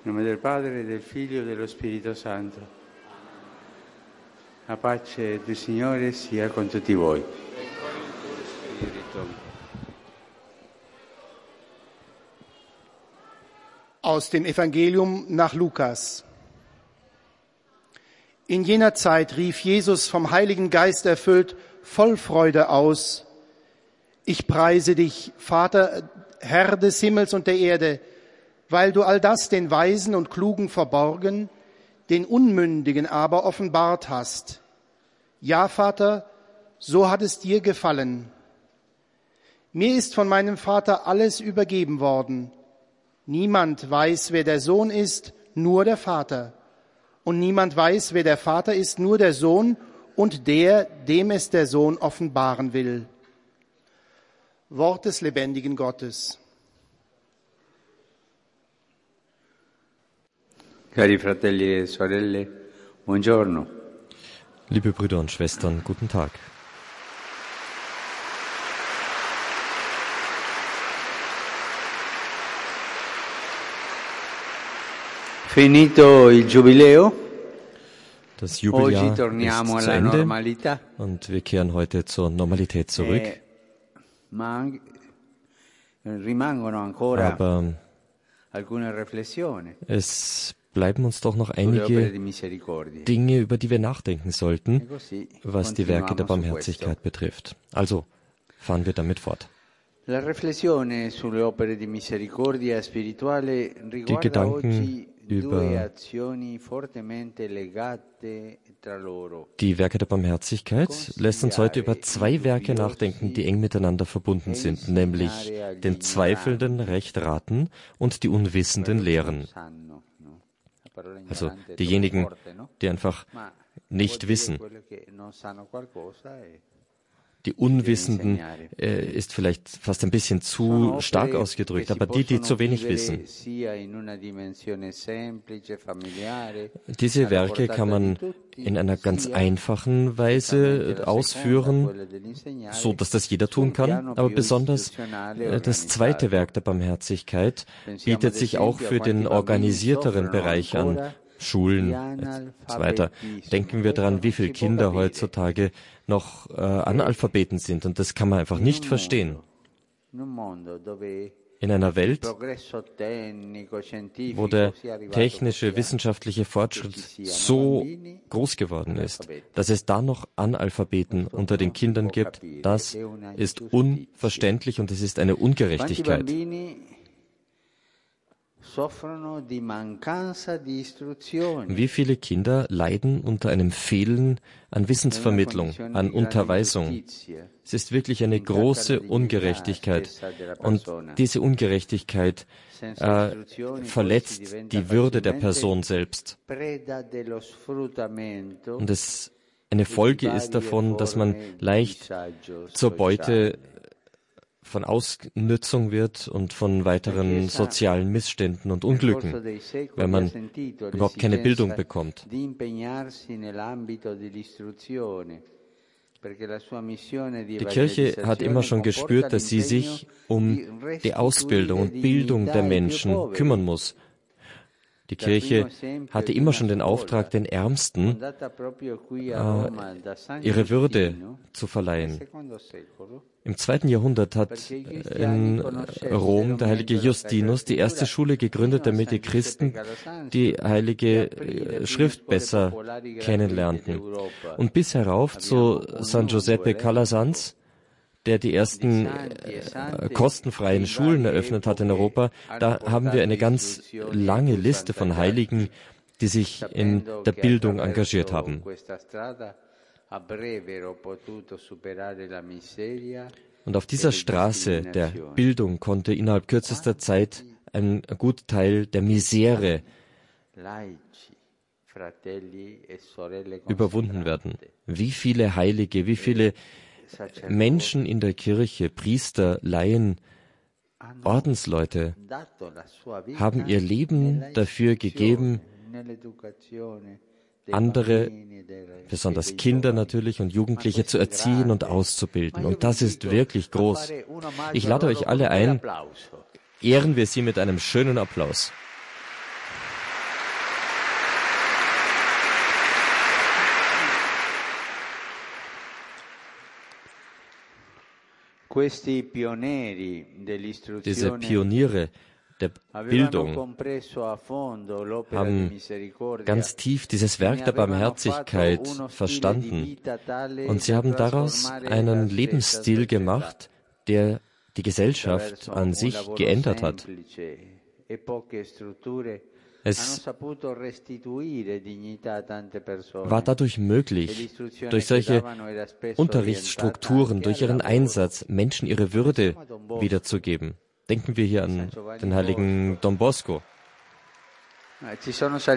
In nome del Padre, del Figlio e dello Spirito Santo. La pace del Signore sia con tutti voi. Aus dem Evangelium nach Lukas. In jener Zeit rief Jesus vom Heiligen Geist erfüllt, voll Freude aus: Ich preise dich, Vater, Herr des Himmels und der Erde, weil du all das den Weisen und Klugen verborgen, den Unmündigen aber offenbart hast. Ja, Vater, so hat es dir gefallen. Mir ist von meinem Vater alles übergeben worden. Niemand weiß, wer der Sohn ist, nur der Vater. Und niemand weiß, wer der Vater ist, nur der Sohn und der, dem es der Sohn offenbaren will. Wort des lebendigen Gottes. Cari fratelli e sorelle, buongiorno. Liebe Brüder und Schwestern, guten Tag. Finito il Giubileo, Das Jubiläum oggi torniamo ist zu alla Ende normalità, und wir kehren heute zur Normalität zurück. ma rimangono ancora Aber alcune riflessioni es bleiben uns doch noch sulle opere einige di misericordia. Dinge, über die wir nachdenken E sollten, così was die Werke der continuiamo su Barmherzigkeit betrifft. Also fahren wir damit fort. La riflessione sulle opere di misericordia spirituale riguarda Gedanken oggi due über azioni fortemente legate tra loro. Die Werke der Barmherzigkeit lässt uns heute über zwei Werke nachdenken, die eng miteinander verbunden sind, nämlich den Zweifelnden Recht raten und die Unwissenden lehren. Also diejenigen, die einfach nicht wissen. Die Unwissenden ist vielleicht fast ein bisschen zu stark ausgedrückt, aber die zu wenig wissen. Diese Werke kann man in einer ganz einfachen Weise ausführen, so dass das jeder tun kann, aber besonders das zweite Werk der Barmherzigkeit bietet sich auch für den organisierteren Bereich an. Schulen und so weiter. Denken wir daran, wie viele Kinder heutzutage noch Analphabeten sind, und das kann man einfach nicht verstehen. In einer Welt, wo der technische, wissenschaftliche Fortschritt so groß geworden ist, dass es da noch Analphabeten unter den Kindern gibt, das ist unverständlich und es ist eine Ungerechtigkeit. Wie viele Kinder leiden unter einem Fehlen an Wissensvermittlung, an Unterweisung? Es ist wirklich eine große Ungerechtigkeit. Und diese Ungerechtigkeit verletzt die Würde der Person selbst. Und eine Folge ist davon, dass man leicht zur Beute von Ausnützung wird und von weiteren sozialen Missständen und Unglücken, wenn man überhaupt keine Bildung bekommt. Die Kirche hat immer schon gespürt, dass sie sich um die Ausbildung und Bildung der Menschen kümmern muss. Die Kirche hatte immer schon den Auftrag, den Ärmsten ihre Würde zu verleihen. Im 2. Jahrhundert hat in Rom der heilige Justinus die erste Schule gegründet, damit die Christen die heilige Schrift besser kennenlernten. Und bis herauf zu San Giuseppe Calasanz, der die ersten kostenfreien Schulen eröffnet hat in Europa, da haben wir eine ganz lange Liste von Heiligen, die sich in der Bildung engagiert haben. Und auf dieser Straße der Bildung konnte innerhalb kürzester Zeit ein guter Teil der Misere überwunden werden. Wie viele Heilige, wie viele Menschen in der Kirche, Priester, Laien, Ordensleute haben ihr Leben dafür gegeben, andere, besonders Kinder natürlich und Jugendliche, zu erziehen und auszubilden. Und das ist wirklich groß. Ich lade euch alle ein, ehren wir sie mit einem schönen Applaus. Diese Pioniere der Bildung haben ganz tief dieses Werk der Barmherzigkeit verstanden und sie haben daraus einen Lebensstil gemacht, der die Gesellschaft an sich geändert hat. Es war dadurch möglich, durch solche Unterrichtsstrukturen, durch ihren Einsatz, Menschen ihre Würde wiederzugeben. Denken wir hier an den heiligen Don Bosco. Wir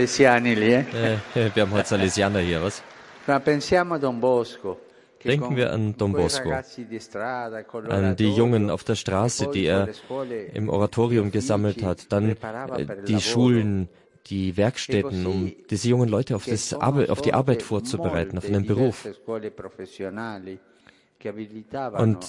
haben heute Salesianer hier, was? Denken wir an Don Bosco, an die Jungen auf der Straße, die er im Oratorium gesammelt hat, dann die Schulen, die Werkstätten, um diese jungen Leute auf die Arbeit vorzubereiten, auf einen Beruf. Und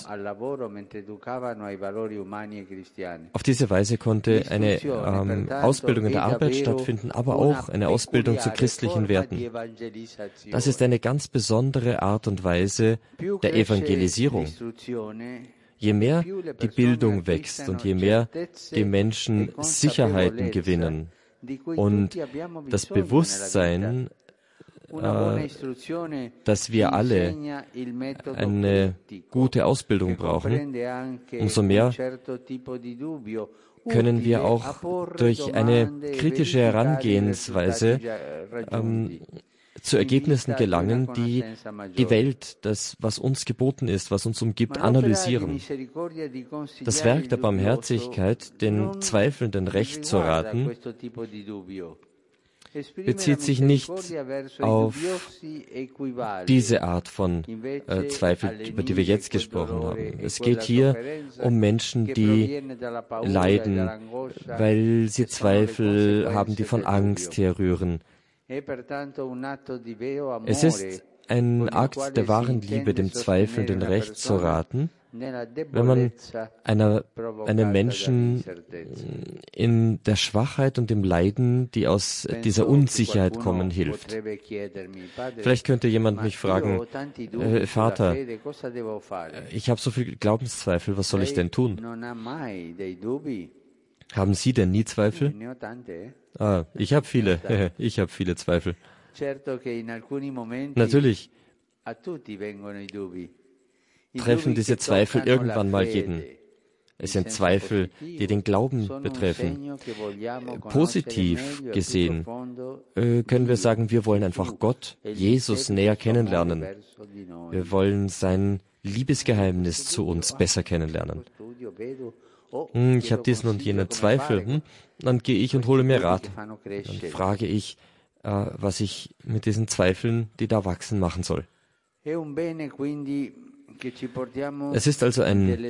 auf diese Weise konnte eine Ausbildung in der Arbeit stattfinden, aber auch eine Ausbildung zu christlichen Werten. Das ist eine ganz besondere Art und Weise der Evangelisierung. Je mehr die Bildung wächst und je mehr die Menschen Sicherheiten gewinnen und das Bewusstsein, dass wir alle eine gute Ausbildung brauchen, umso mehr können wir auch durch eine kritische Herangehensweise zu Ergebnissen gelangen, die die Welt, das, was uns geboten ist, was uns umgibt, analysieren. Das Werk der Barmherzigkeit, den Zweifelnden Recht zu raten, bezieht sich nicht auf diese Art von Zweifel, über die wir jetzt gesprochen haben. Es geht hier um Menschen, die leiden, weil sie Zweifel haben, die von Angst herrühren. Es ist ein Akt der wahren Liebe, dem Zweifelnden Recht zu raten, wenn man einem Menschen in der Schwachheit und dem Leiden, die aus dieser Unsicherheit kommen, hilft. Vielleicht könnte jemand mich fragen, Vater, ich habe so viel Glaubenszweifel, was soll ich denn tun? Haben Sie denn nie Zweifel? Ich habe viele. Ich habe viele Zweifel. Natürlich treffen diese Zweifel irgendwann mal jeden. Es sind Zweifel, die den Glauben betreffen. Positiv gesehen können wir sagen, wir wollen einfach Gott, Jesus, näher kennenlernen. Wir wollen sein Liebesgeheimnis zu uns besser kennenlernen. Ich habe diesen und jenen Zweifel. Dann gehe ich und hole mir Rat. Dann frage ich, was ich mit diesen Zweifeln, die da wachsen, machen soll. Es ist also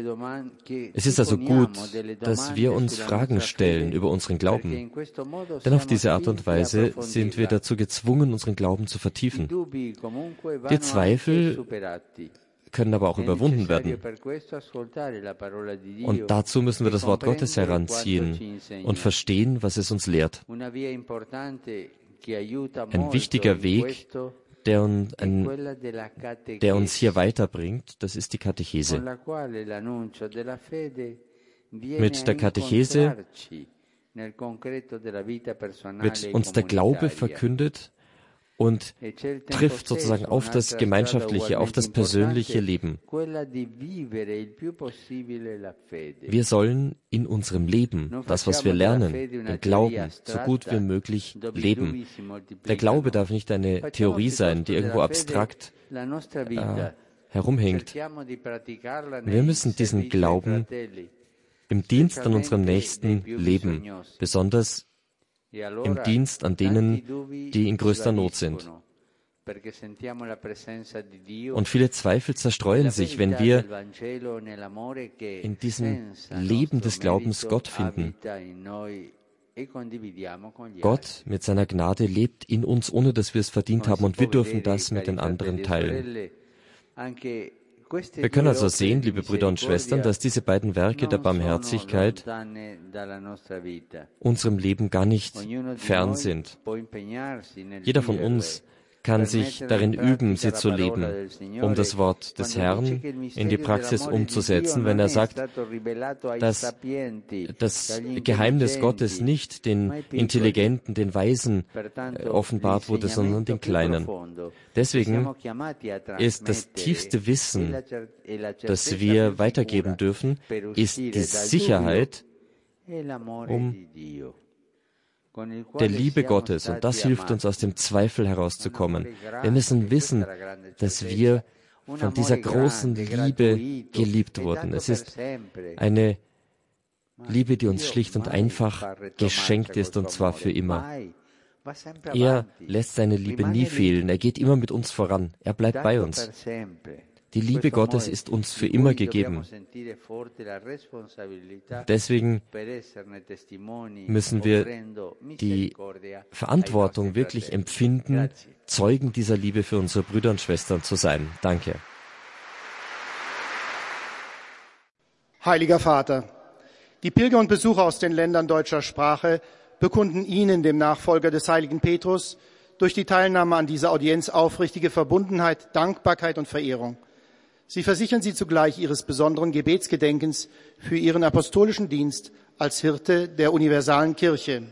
gut, dass wir uns Fragen stellen über unseren Glauben. Denn auf diese Art und Weise sind wir dazu gezwungen, unseren Glauben zu vertiefen. Die Zweifel können aber auch überwunden werden. Und dazu müssen wir das Wort Gottes heranziehen und verstehen, was es uns lehrt. Ein wichtiger Weg, der uns hier weiterbringt, das ist die Katechese. Mit der Katechese wird uns der Glaube verkündet und trifft sozusagen auf das gemeinschaftliche, auf das persönliche Leben. Wir sollen in unserem Leben, das, was wir lernen, den Glauben, so gut wie möglich leben. Der Glaube darf nicht eine Theorie sein, die irgendwo abstrakt herumhängt. Wir müssen diesen Glauben im Dienst an unserem Nächsten leben, besonders im Dienst an denen, die in größter Not sind. Und viele Zweifel zerstreuen sich, wenn wir in diesem Leben des Glaubens Gott finden. Gott mit seiner Gnade lebt in uns, ohne dass wir es verdient haben, und wir dürfen das mit den anderen teilen. Wir können also sehen, liebe Brüder und Schwestern, dass diese beiden Werke der Barmherzigkeit unserem Leben gar nicht fern sind. Jeder von uns kann sich darin üben, sie zu leben, um das Wort des Herrn in die Praxis umzusetzen, wenn er sagt, dass das Geheimnis Gottes nicht den Intelligenten, den Weisen offenbart wurde, sondern den Kleinen. Deswegen ist das tiefste Wissen, das wir weitergeben dürfen, ist die Sicherheit der Liebe Gottes, und das hilft uns, aus dem Zweifel herauszukommen. Wir müssen wissen, dass wir von dieser großen Liebe geliebt wurden. Es ist eine Liebe, die uns schlicht und einfach geschenkt ist, und zwar für immer. Er lässt seine Liebe nie fehlen. Er geht immer mit uns voran. Er bleibt bei uns. Die Liebe Gottes ist uns für immer gegeben. Deswegen müssen wir die Verantwortung wirklich empfinden, Zeugen dieser Liebe für unsere Brüder und Schwestern zu sein. Danke. Heiliger Vater, die Pilger und Besucher aus den Ländern deutscher Sprache bekunden Ihnen, dem Nachfolger des heiligen Petrus, durch die Teilnahme an dieser Audienz aufrichtige Verbundenheit, Dankbarkeit und Verehrung. Sie versichern Sie zugleich Ihres besonderen Gebetsgedenkens für Ihren apostolischen Dienst als Hirte der universalen Kirche.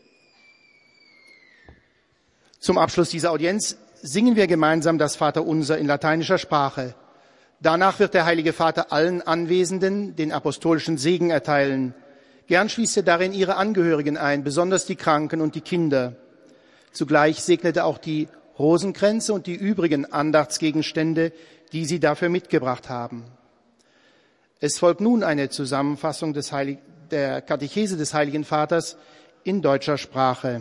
Zum Abschluss dieser Audienz singen wir gemeinsam das Vaterunser in lateinischer Sprache. Danach wird der Heilige Vater allen Anwesenden den apostolischen Segen erteilen. Gern schließt er darin ihre Angehörigen ein, besonders die Kranken und die Kinder. Zugleich segnet er auch die Rosenkränze und die übrigen Andachtsgegenstände, die Sie dafür mitgebracht haben. Es folgt nun eine Zusammenfassung der Katechese des Heiligen Vaters in deutscher Sprache.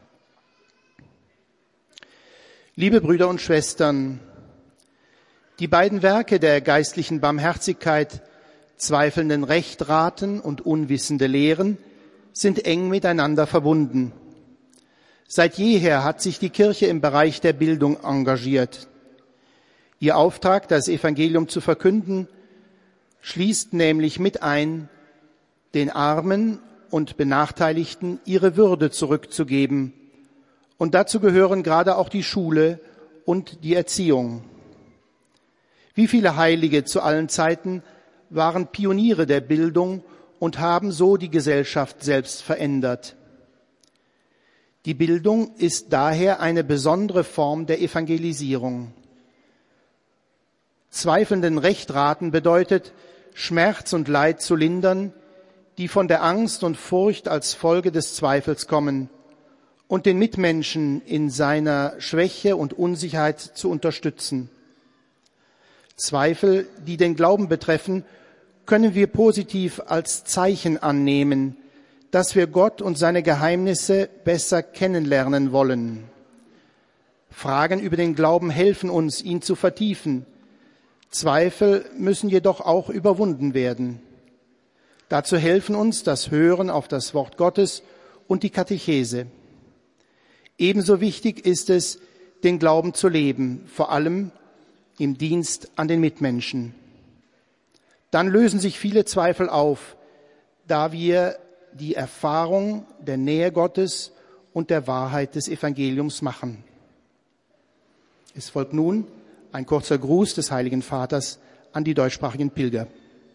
Liebe Brüder und Schwestern, die beiden Werke der geistlichen Barmherzigkeit, zweifelnden Rechtraten und unwissende Lehren, sind eng miteinander verbunden. Seit jeher hat sich die Kirche im Bereich der Bildung engagiert. Ihr Auftrag, das Evangelium zu verkünden, schließt nämlich mit ein, den Armen und Benachteiligten ihre Würde zurückzugeben. Und dazu gehören gerade auch die Schule und die Erziehung. Wie viele Heilige zu allen Zeiten waren Pioniere der Bildung und haben so die Gesellschaft selbst verändert. Die Bildung ist daher eine besondere Form der Evangelisierung. Zweifelnden Rechtraten bedeutet, Schmerz und Leid zu lindern, die von der Angst und Furcht als Folge des Zweifels kommen, und den Mitmenschen in seiner Schwäche und Unsicherheit zu unterstützen. Zweifel, die den Glauben betreffen, können wir positiv als Zeichen annehmen, dass wir Gott und seine Geheimnisse besser kennenlernen wollen. Fragen über den Glauben helfen uns, ihn zu vertiefen. Zweifel müssen jedoch auch überwunden werden. Dazu helfen uns das Hören auf das Wort Gottes und die Katechese. Ebenso wichtig ist es, den Glauben zu leben, vor allem im Dienst an den Mitmenschen. Dann lösen sich viele Zweifel auf, da wir die Erfahrung der Nähe Gottes und der Wahrheit des Evangeliums machen. Es folgt nun ein kurzer Gruß des Heiligen Vaters an die deutschsprachigen Pilger.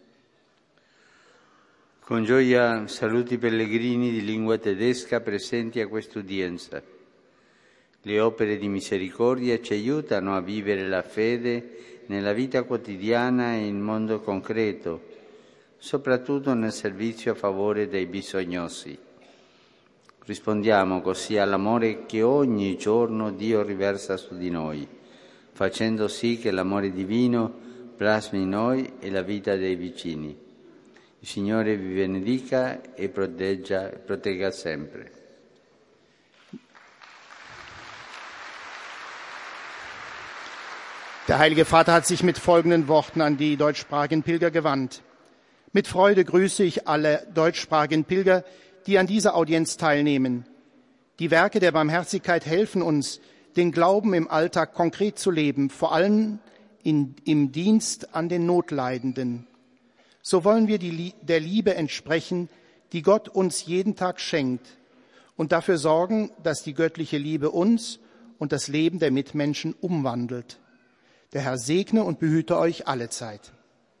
Con gioia saluti i pellegrini di lingua tedesca presenti a quest'udienza. Le opere di misericordia ci aiutano a vivere la fede nella vita quotidiana e in mondo concreto, soprattutto nel servizio a favore dei bisognosi. Rispondiamo così all'amore che ogni giorno Dio riversa su di noi, facendo sì che l'amore divino plasmi in noi e la vita dei vicini. Il Signore vi benedica e protegga sempre. Der Heilige Vater hat sich mit folgenden Worten an die deutschsprachigen Pilger gewandt. Mit Freude grüße ich alle deutschsprachigen Pilger, die an dieser Audienz teilnehmen. Die Werke der Barmherzigkeit helfen uns, den Glauben im Alltag konkret zu leben, vor allem im Dienst an den Notleidenden. So wollen wir der Liebe entsprechen, die Gott uns jeden Tag schenkt, und dafür sorgen, dass die göttliche Liebe uns und das Leben der Mitmenschen umwandelt. Der Herr segne und behüte euch allezeit.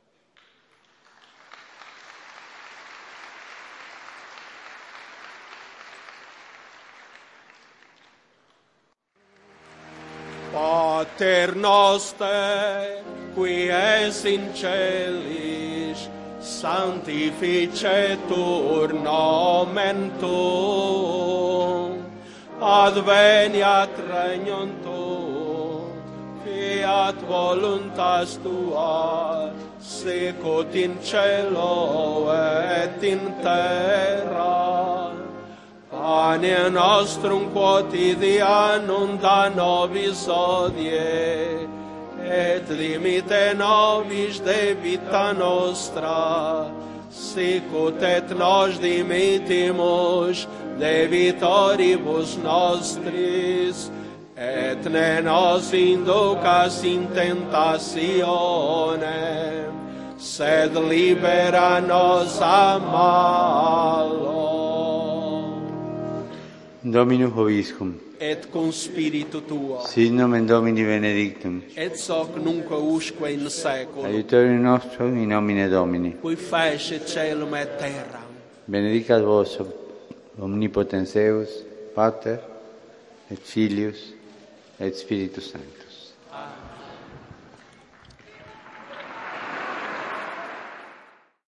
Pater noster, qui es in celis, sanctificetur nomen tuum, adveniat regnum tuum, fiat voluntas tua, sicut in cielo et in terra. Pane nostrum quotidianum da nobis hodie, et limite nobis debita nostra, sicut et nos dimittimus debitoribus nostris, et ne nos inducas in tentationem, sed libera nos a malo. Dominus vobiscum. Et cum spiritu tuo. Sit nomen Domini benedictum. Et soc nunc usque in saeculum. Aiutorium nostrum in nomine Domini. Qui fecit caelum et terram. Benedicat vos omnipotens Deus, Pater, et Filius, et Spiritus Sanctus.